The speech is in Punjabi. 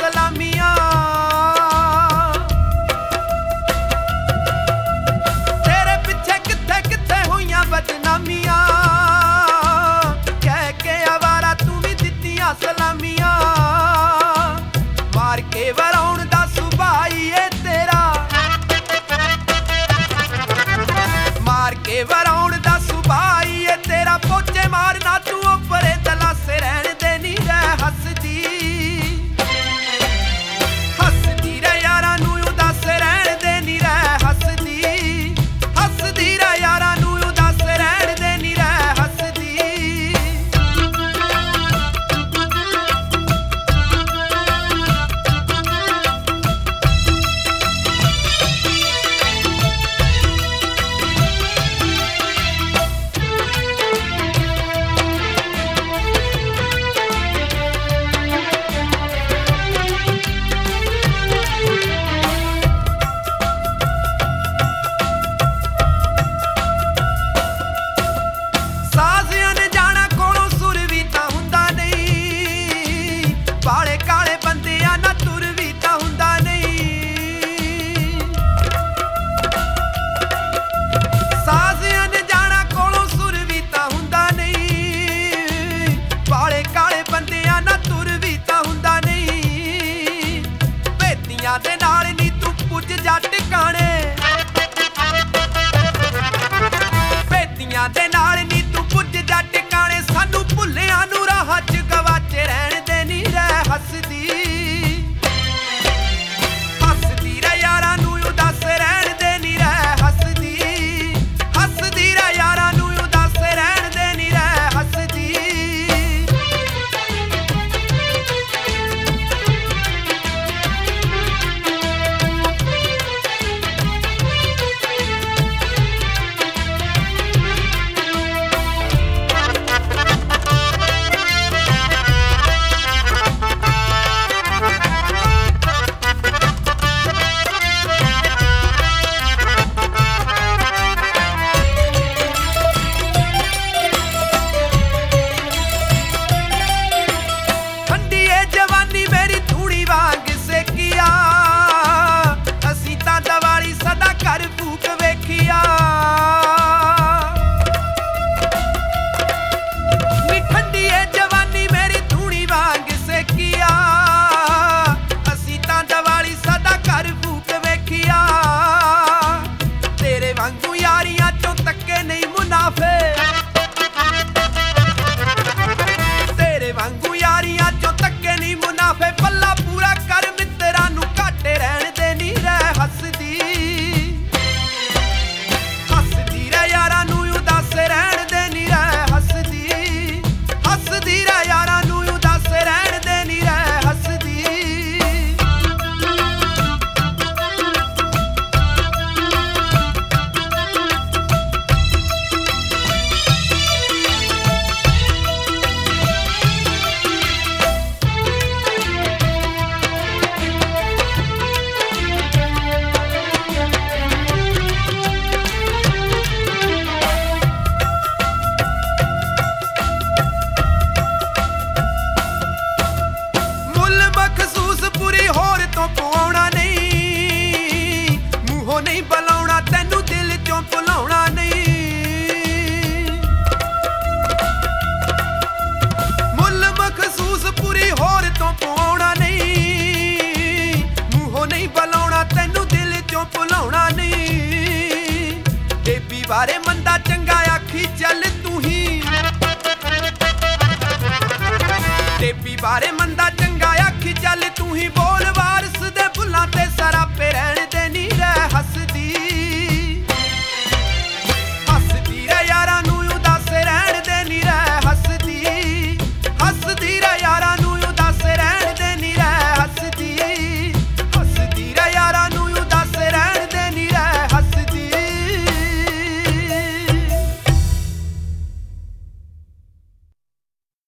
ਸਲਾਮੀਆਂ। ਤੇਰੇ ਪਿੱਛੇ ਕਿੱਥੇ ਕਿੱਥੇ ਹੋਈਆਂ ਬਦਨਾਮੀਆਂ, ਕਹਿ ਕੇ ਆਵਾਰਾ ਤੂੰ ਵੀ ਦਿੱਤੀਆਂ ਸਲਾਮੀਆਂ। ਮਾਰ ਕੇ ਵਰਾਉਣ ਦਾ ਸੁਭਾਅ ਈ ਏ ਤੇਰਾ, ਮਾਰ ਕੇ ਵਰਾਉਣ ਦਾ ਸੁਭਾਅ ਈ ਏ ਤੇਰਾ। ਪੋਚੇ ਮਾਰਨਾ ਤੂੰ ਉੱਪਰੇ ਦਲਾਸੇ, ਰਹਿਣ ਦੇ ਨੀ ਰਹਿ ਹੱਸਦੀ, ਹੱਸਦੀ ਰਹਿ ਯਾਰਾਂ ਨੂੰ ਉਦਾਸ, ਰਹਿਣ ਦੇ ਨੀ ਰਹਿ ਹੱਸਦੀ, ਹੱਸਦੀ ਰਹਿ ਯਾਰਾਂ ਨੂੰ ਉਦਾਸ, ਰਹਿਣ ਦੇ ਨੀ ਰਹਿ ਹੱਸਦੀ। ਕਾਲੇ ਕਾਲੇ ਬੰਦਿਆਂ ਨਾਲ ਤੁਰ ਵੀ ਤਾਂ ਹੁੰਦਾ ਨਹੀਂ, ਸਾਜ਼ਿਆਂ ਨੇ ਜਾਣਾ ਕੋਲੋਂ ਸੁਰ ਵੀ ਤਾਂ ਹੁੰਦਾ ਨਹੀਂ। ਕਾਲੇ ਕਾਲੇ ਬੰਦਿਆਂ ਨਾਲ ਤੁਰ ਵੀ ਤਾਂ ਹੁੰਦਾ ਨਹੀਂ, ਭੇਤੀਆਂ ਦੇ ਨਾਲ ਨੀ ਤੂੰ ਪੁੱਜ ਜਾ ਟਿਕਾਣੇ, ਭੇਤੀਆਂ ਦੇ ਨਾਲ ਨੀ ਤੂੰ ਪੁੱਜ ਜਾ ਟਿਕਾਣੇ। ਸਾਨੂੰ ਭੁੱਲਿਆਂ ਨੂੰ ਰਾਹ 'ਚ ਗਵਾਚੇ, ਰਹਿਣ ਦੇ ਨੀ ਰਹਿ ਹੱਸਦੀ, ਹੱਸਦੀ ਰਹਿ ਯਾਰਾਂ ਨੂੰ ਉਦਾਸ, ਰਹਿਣ ਦੇ ਨੀ ਰਹਿ ਹੱਸਦੀ, ਹੱਸਦੀ ਰਹਿ ਯਾਰਾਂ ਨੂੰ ਉਦਾਸ, ਰਹਿਣ ਦੇ ਨੀ ਰਹਿ ਹੱਸਦੀ। ਯਾਰੀਆਂ ਚੋਂ ਤੱਕੇ ਨਹੀਂ ਮੁਨਾਫੇ, ਤੇਰੇ ਵਾਂਗੂ ਯਾਰੀਆਂ ਚੋਂ ਤੱਕੇ ਨਹੀਂ ਮੁਨਾਫੇ। ਪੱਲਾ ਪੂਰਾ ਕਰ ਮਿੱਤਰਾਂ ਨੂੰ, ਘਾਟੇ ਰਹਿਣ ਦੇ ਨੀ ਰਹਿ ਹੱਸਦੀ, ਹੱਸਦੀ ਰਹਿ ਯਾਰਾਂ ਨੂੰ ਉਦਾਸ, ਰਹਿਣ ਦੇ ਨੀ ਰਹਿ ਹੱਸਦੀ, ਹੱਸਦੀ ਰਹਿ ਯਾਰਾਂ ਨੂੰ ਉਦਾਸ, ਰਹਿਣ ਦੇ ਨੀ ਰਹਿ ਹੱਸਦੀ। ਮਖਸੂਸ ਪੂਰੀ ਹੋਰ ਤੋਂ ਪਵਾਉਣਾ